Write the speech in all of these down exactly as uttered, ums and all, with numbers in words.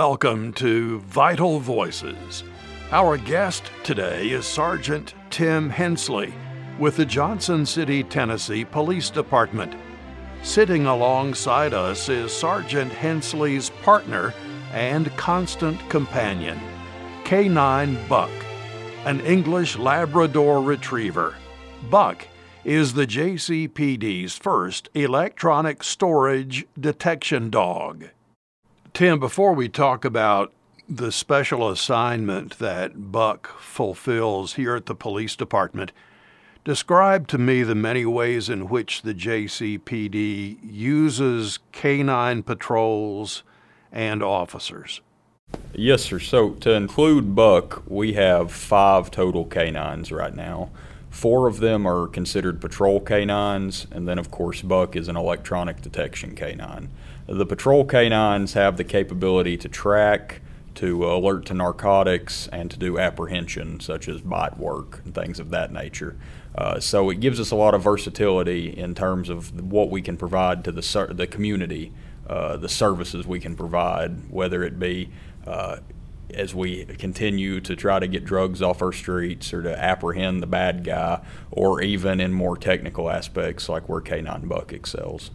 Welcome to Vital Voices. Our guest today is Sergeant Tim Hensley with the Johnson City, Tennessee Police Department. Sitting alongside us is Sergeant Hensley's partner and constant companion, K nine Buck, an English Labrador Retriever. Buck is the J C P D's first electronic storage detection dog. Tim, before we talk about the special assignment that Buck fulfills here at the police department, describe to me the many ways in which the J C P D uses canine patrols and officers. Yes, sir. So to include Buck, we have five total canines right now. Four of them are considered patrol canines, and then of course Buck is an electronic detection canine. The patrol canines have the capability to track, to alert to narcotics, and to do apprehension, such as bite work and things of that nature. Uh, so it gives us a lot of versatility in terms of what we can provide to the ser- the community, uh, the services we can provide, whether it be uh, as we continue to try to get drugs off our streets or to apprehend the bad guy, or even in more technical aspects like where K nine Buck excels.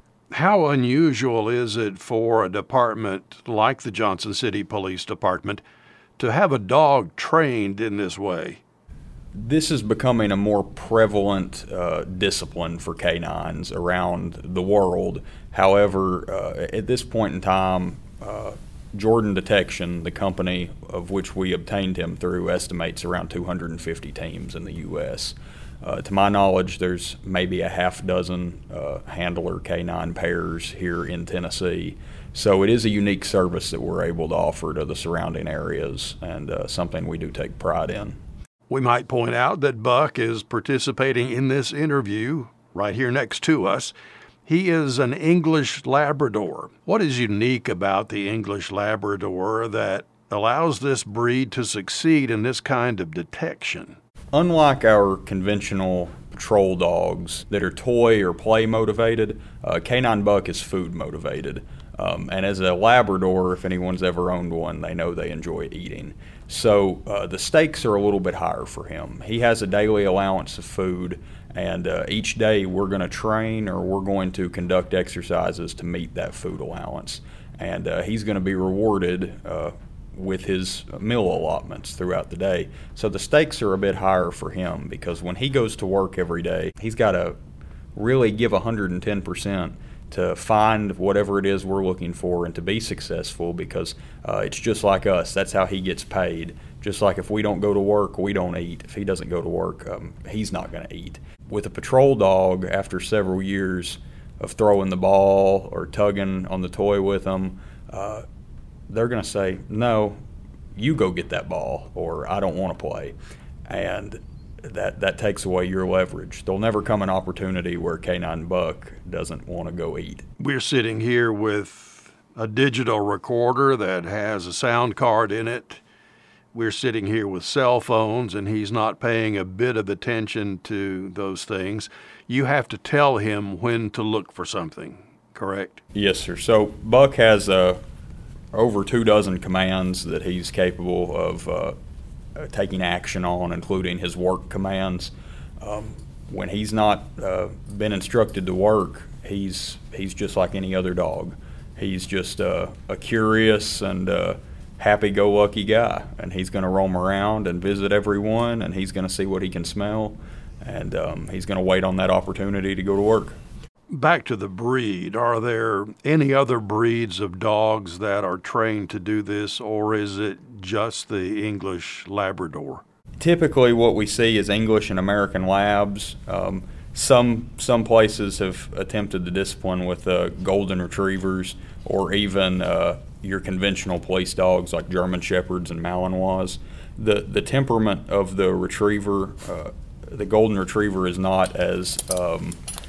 How unusual is it for a department like the Johnson City Police Department to have a dog trained in this way? This is becoming a more prevalent uh, discipline for canines around the world. However, uh, at this point in time, uh, Jordan Detection, the company of which we obtained him through, estimates around two hundred fifty teams in the U S Uh, to my knowledge, there's maybe a half dozen uh, handler canine pairs here in Tennessee. So it is a unique service that we're able to offer to the surrounding areas, and uh, something we do take pride in. We might point out that Buck is participating in this interview right here next to us. He is an English Labrador. What is unique about the English Labrador that allows this breed to succeed in this kind of detection? Unlike our conventional patrol dogs that are toy or play motivated, uh, K nine Buck is food motivated. Um, and as a Labrador, if anyone's ever owned one, they know they enjoy eating. So uh, the stakes are a little bit higher for him. He has a daily allowance of food, and uh, each day we're going to train or we're going to conduct exercises to meet that food allowance. And uh, he's going to be rewarded uh, with his meal allotments throughout the day. So the stakes are a bit higher for him, because when he goes to work every day, he's got to really give one hundred ten percent to find whatever it is we're looking for and to be successful, because uh, it's just like us. That's how he gets paid. Just like if we don't go to work, we don't eat. If he doesn't go to work, um, he's not going to eat. With a patrol dog, after several years of throwing the ball or tugging on the toy with them, uh, they're going to say, no, you go get that ball, or I don't want to play. And that that takes away your leverage. There'll never come an opportunity where K nine Buck doesn't want to go eat. We're sitting here with a digital recorder that has a sound card in it. We're sitting here with cell phones, and he's not paying a bit of attention to those things. You have to tell him when to look for something, correct? Yes, sir. So Buck has a over two dozen commands that he's capable of uh, taking action on, including his work commands. Um, when he's not uh, been instructed to work, he's he's just like any other dog. He's just uh, a curious and uh, happy-go-lucky guy, and he's going to roam around and visit everyone, and he's going to see what he can smell, and um, he's going to wait on that opportunity to go to work. Back to the breed, are there any other breeds of dogs that are trained to do this, or is it just the English Labrador? Typically what we see is English and American Labs. Um, some some places have attempted to discipline with uh, Golden Retrievers, or even uh, your conventional police dogs like German Shepherds and Malinois. The, the temperament of the Retriever, uh, the Golden Retriever is not as... Um,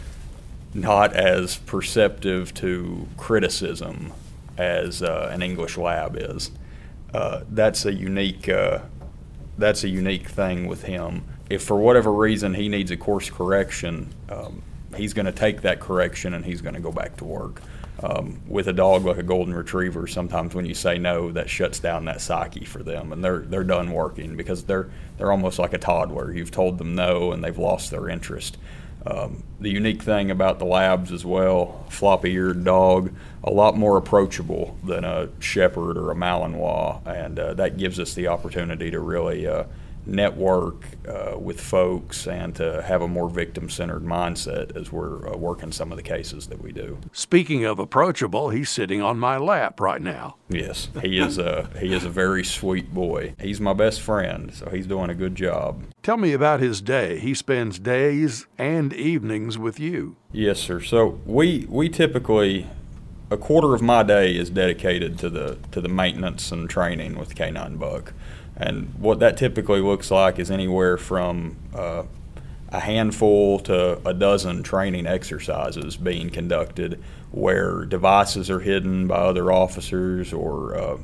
not as perceptive to criticism as uh, an English Lab is. Uh, that's a unique uh, that's a unique thing with him. If for whatever reason he needs a course correction, um, he's going to take that correction and he's going to go back to work. Um, with a dog like a golden retriever, sometimes when you say no, that shuts down that psyche for them, and they're they're done working because they're they're almost like a toddler. You've told them no, and they've lost their interest. Um, the unique thing about the labs as well, floppy-eared dog, a lot more approachable than a shepherd or a Malinois, and uh, that gives us the opportunity to really uh, network uh, with folks and to have a more victim-centered mindset as we're uh, working some of the cases that we do. Speaking of approachable, he's sitting on my lap right now. Yes, he is a he is a very sweet boy. He's my best friend, so he's doing a good job. Tell me about his day. He spends days and evenings with you. Yes, sir. So we we typically, a quarter of my day is dedicated to the to the maintenance and training with Canine Buck. And what that typically looks like is anywhere from uh, a handful to a dozen training exercises being conducted where devices are hidden by other officers or uh,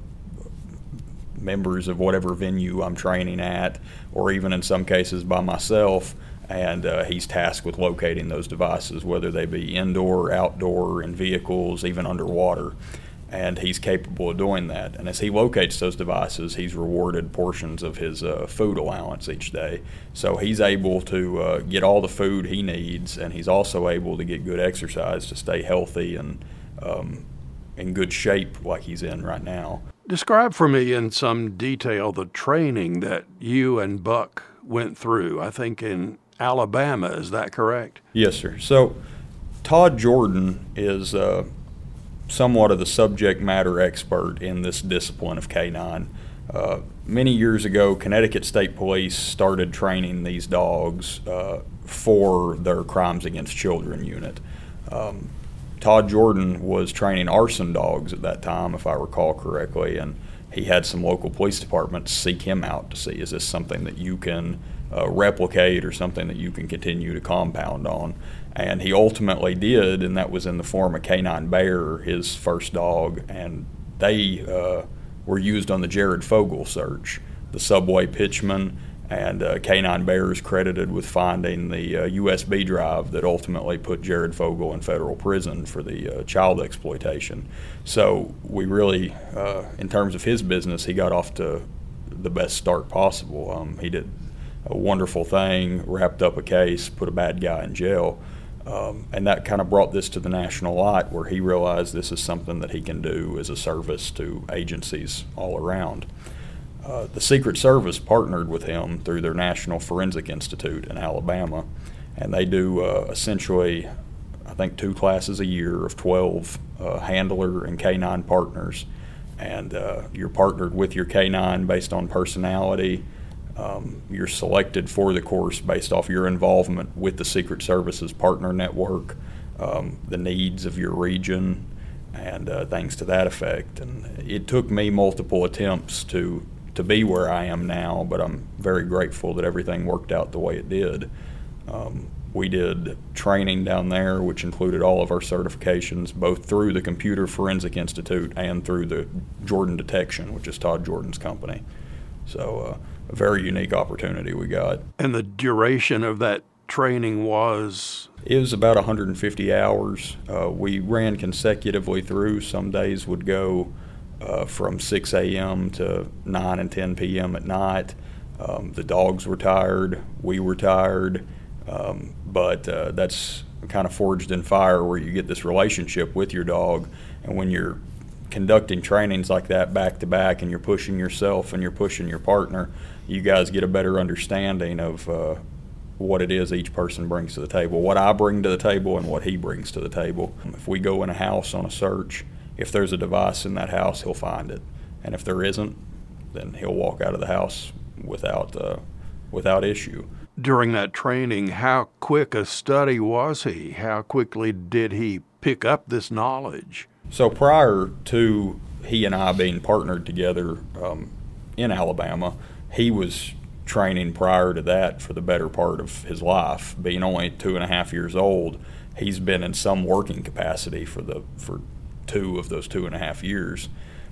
members of whatever venue I'm training at, or even in some cases by myself, and uh, he's tasked with locating those devices, whether they be indoor, outdoor, in vehicles, even underwater. And he's capable of doing that. And as he locates those devices, he's rewarded portions of his uh, food allowance each day. So he's able to uh, get all the food he needs, and he's also able to get good exercise to stay healthy and um, in good shape like he's in right now. Describe for me in some detail the training that you and Buck went through, I think in Alabama, is that correct? Yes, sir. So Todd Jordan is uh, somewhat of the subject matter expert in this discipline of canine. Uh, many years ago, Connecticut State Police started training these dogs uh, for their Crimes Against Children unit. Um, Todd Jordan was training arson dogs at that time, if I recall correctly, and he had some local police departments seek him out to see, is this something that you can uh, replicate or something that you can continue to compound on? And he ultimately did, and that was in the form of Canine Bear, his first dog, and they uh, were used on the Jared Fogle search, the subway pitchman, and uh, Canine Bear is credited with finding the uh, U S B drive that ultimately put Jared Fogle in federal prison for the uh, child exploitation. So we really, uh, in terms of his business, he got off to the best start possible. Um, he did a wonderful thing, wrapped up a case, put a bad guy in jail. Um, and that kind of brought this to the national light, where he realized this is something that he can do as a service to agencies all around. Uh, the Secret Service partnered with him through their National Forensic Institute in Alabama, and they do uh, essentially, I think, two classes a year of twelve uh, handler and canine partners. And uh, you're partnered with your canine based on personality. Um, you're selected for the course based off your involvement with the Secret Service's partner network, um, the needs of your region, and uh, things to that effect. And it took me multiple attempts to, to be where I am now, but I'm very grateful that everything worked out the way it did. Um, we did training down there, which included all of our certifications, both through the Computer Forensic Institute and through the Jordan Detection, which is Todd Jordan's company. So, uh, a very unique opportunity we got. And the duration of that training was? It was about one hundred fifty hours. Uh, we ran consecutively through. Some days would go uh, from six a.m. to nine and ten p.m. at night. Um, the dogs were tired. We were tired. Um, but uh, that's kind of forged in fire, where you get this relationship with your dog. And when you're conducting trainings like that back to back, and you're pushing yourself and you're pushing your partner, you guys get a better understanding of uh, what it is each person brings to the table, what I bring to the table and what he brings to the table. If we go in a house on a search, if there's a device in that house, he'll find it. And if there isn't, then he'll walk out of the house without uh, without issue. During that training, how quick a study was he? How quickly did he pick up this knowledge? So prior to he and I being partnered together um, in Alabama, he was training prior to that for the better part of his life. Being only two and a half years old, he's been in some working capacity for the for two of those two and a half years.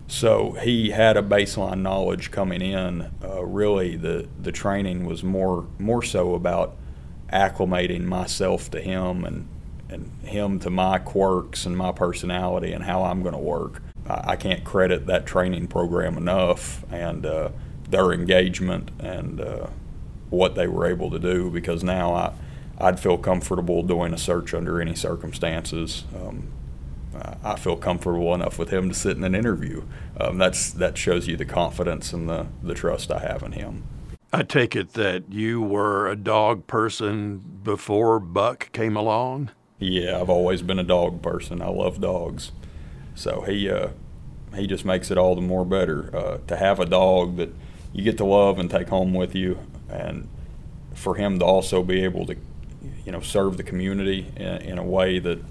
So he had a baseline knowledge coming in. Uh, really, the the training was more more so about acclimating myself to him and and him to my quirks and my personality and how I'm going to work. I, I can't credit that training program enough, and uh, their engagement and uh, what they were able to do, because now I, I'd feel comfortable doing a search under any circumstances. Um, I feel comfortable enough with him to sit in an interview. Um, that's that shows you the confidence and the, the trust I have in him. I take it that you were a dog person before Buck came along? Yeah, I've always been a dog person. I love dogs. So he uh, he just makes it all the more better uh, to have a dog that you get to love and take home with you, and for him to also be able to, you know, serve the community in, in a way that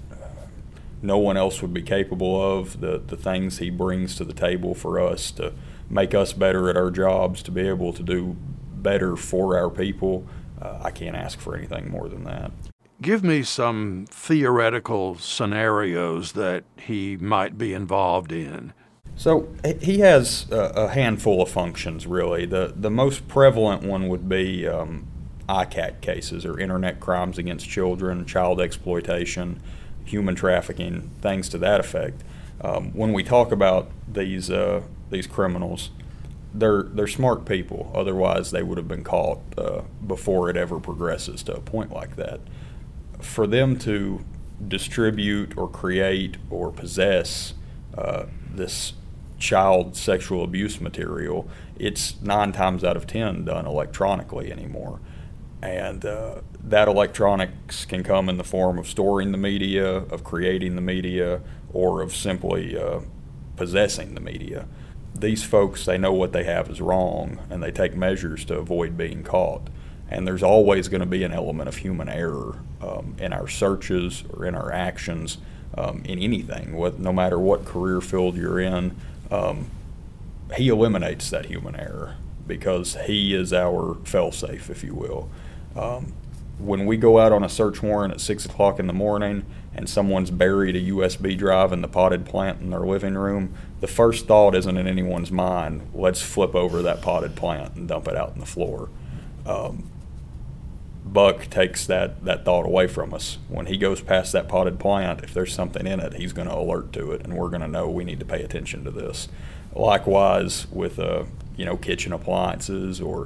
no one else would be capable of. The the things he brings to the table for us to make us better at our jobs, to be able to do better for our people, uh, I can't ask for anything more than that. Give me some theoretical scenarios that he might be involved in. So he has a handful of functions, really. The the most prevalent one would be um, I C A C cases, or internet crimes against children, child exploitation, human trafficking, things to that effect. Um, when we talk about these uh, these criminals, they're they're smart people. Otherwise, they would have been caught uh, before it ever progresses to a point like that. For them to distribute or create or possess uh, this child sexual abuse material, it's nine times out of ten done electronically anymore. And uh, that electronics can come in the form of storing the media, of creating the media, or of simply uh, possessing the media. These folks, they know what they have is wrong, and they take measures to avoid being caught. And there's always going to be an element of human error um, in our searches or in our actions, um, in anything, what, no matter what career field you're in. Um, he eliminates that human error because he is our fail-safe, if you will. Um, when we go out on a search warrant at six o'clock in the morning and someone's buried a U S B drive in the potted plant in their living room, the first thought isn't in anyone's mind, let's flip over that potted plant and dump it out on the floor. Um, Buck takes that, that thought away from us. When he goes past that potted plant, if there's something in it, he's going to alert to it, and we're going to know we need to pay attention to this. Likewise with uh, you know, kitchen appliances or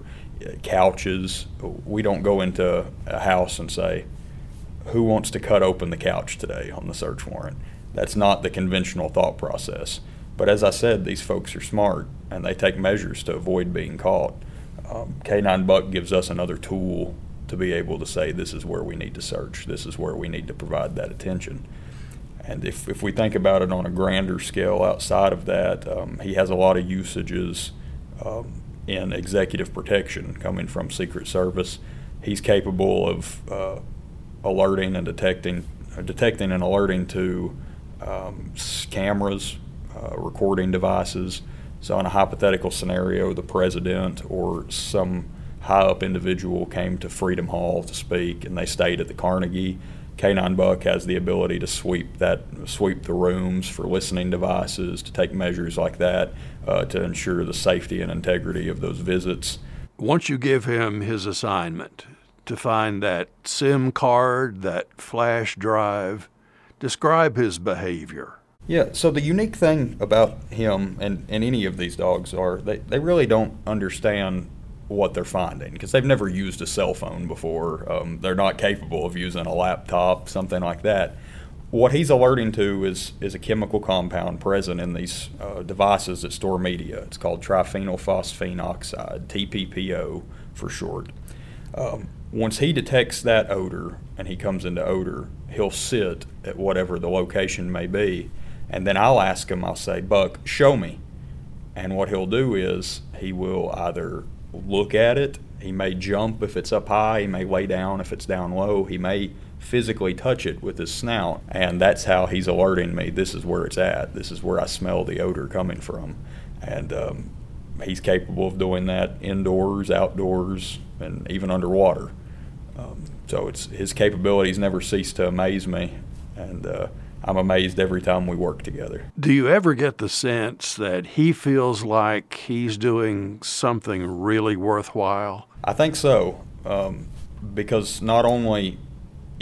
couches, we don't go into a house and say, who wants to cut open the couch today on the search warrant? That's not the conventional thought process. But as I said, these folks are smart, and they take measures to avoid being caught. Um, K nine Buck gives us another tool to be able to say, this is where we need to search, this is where we need to provide that attention. And if, if we think about it on a grander scale outside of that, um, he has a lot of usages um, in executive protection coming from Secret Service. He's capable of uh, alerting and detecting, uh, detecting and alerting to um, cameras, uh, recording devices. So in a hypothetical scenario, the president or some high-up individual came to Freedom Hall to speak, and they stayed at the Carnegie. K nine Buck has the ability to sweep that, sweep the rooms for listening devices, to take measures like that uh, to ensure the safety and integrity of those visits. Once you give him his assignment to find that SIM card, that flash drive, describe his behavior. Yeah, so the unique thing about him and, and any of these dogs are they, they really don't understand what they're finding because they've never used a cell phone before. Um, they're not capable of using a laptop, something like that. What he's alerting to is is a chemical compound present in these uh, devices that store media. It's called triphenylphosphine oxide, T P P O for short. Um, once he detects that odor and he comes into odor, he'll sit at whatever the location may be, and then I'll ask him, I'll say, Buck, show me. And what he'll do is he will either look at it, he may jump if it's up high, he may lay down if it's down low, he may physically touch it with his snout, and that's how he's alerting me, this is where it's at, this is where I smell the odor coming from. And um, he's capable of doing that indoors, outdoors, and even underwater. Um, so it's his capabilities never cease to amaze me, and uh, I'm amazed every time we work together. Do you ever get the sense that he feels like he's doing something really worthwhile? I think so, um, because not only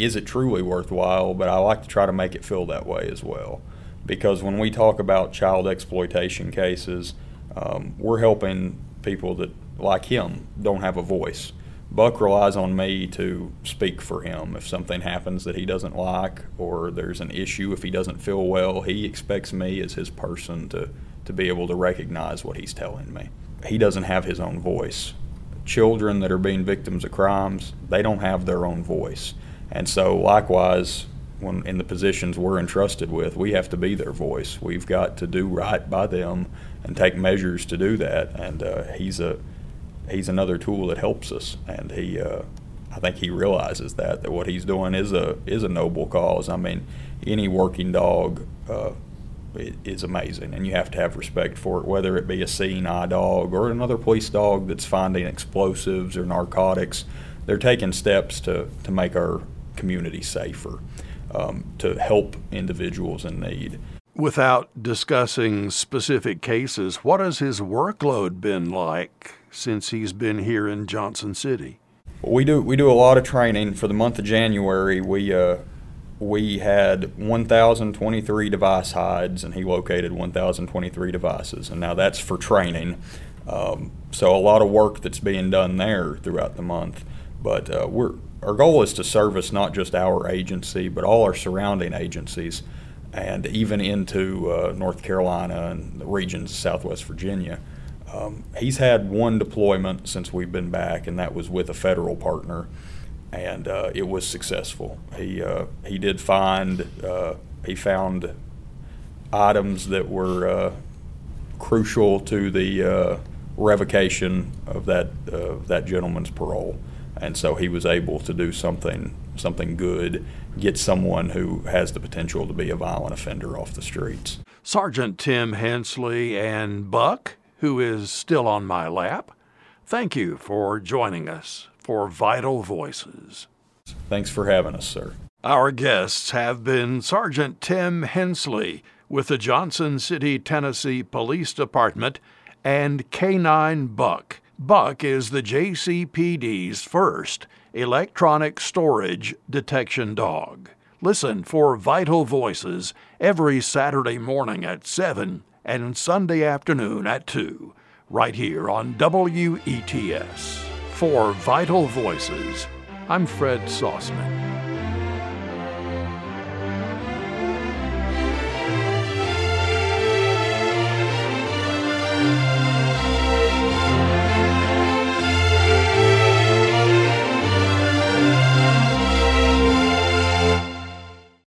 is it truly worthwhile? But I like to try to make it feel that way as well. Because when we talk about child exploitation cases, um, we're helping people that, like him, don't have a voice. Buck relies on me to speak for him. If something happens that he doesn't like, or there's an issue, if he doesn't feel well, he expects me as his person to, to be able to recognize what he's telling me. He doesn't have his own voice. Children that are being victims of crimes, they don't have their own voice. And so likewise, when in the positions we're entrusted with, we have to be their voice. We've got to do right by them and take measures to do that. And uh, he's a he's another tool that helps us. And he, uh, I think he realizes that that what he's doing is a is a noble cause. I mean, any working dog uh, is amazing, and you have to have respect for it, whether it be a seeing eye dog or another police dog that's finding explosives or narcotics. They're taking steps to to make our community safer. Um, to help individuals in need. Without discussing specific cases, what has his workload been like since he's been here in Johnson City? Well, we do we do a lot of training. For the month of January, we uh, we had one thousand twenty-three device hides, and he located one thousand twenty-three devices. And now that's for training. Um, so a lot of work that's being done there throughout the month. But uh, we're Our goal is to service not just our agency, but all our surrounding agencies, and even into uh, North Carolina and the regions of Southwest Virginia. Um, he's had one deployment since we've been back, and that was with a federal partner, and uh, it was successful. He uh, he did find uh, he found items that were uh, crucial to the uh, revocation of that uh, that gentleman's parole. And so he was able to do something something good, get someone who has the potential to be a violent offender off the streets. Sergeant Tim Hensley and Buck, who is still on my lap, thank you for joining us for Vital Voices. Thanks for having us, sir. Our guests have been Sergeant Tim Hensley with the Johnson City, Tennessee Police Department and K nine Buck. Buck is the J C P D's first electronic storage detection dog. Listen for Vital Voices every Saturday morning at seven and Sunday afternoon at two, right here on W E T S. For Vital Voices, I'm Fred Sauceman.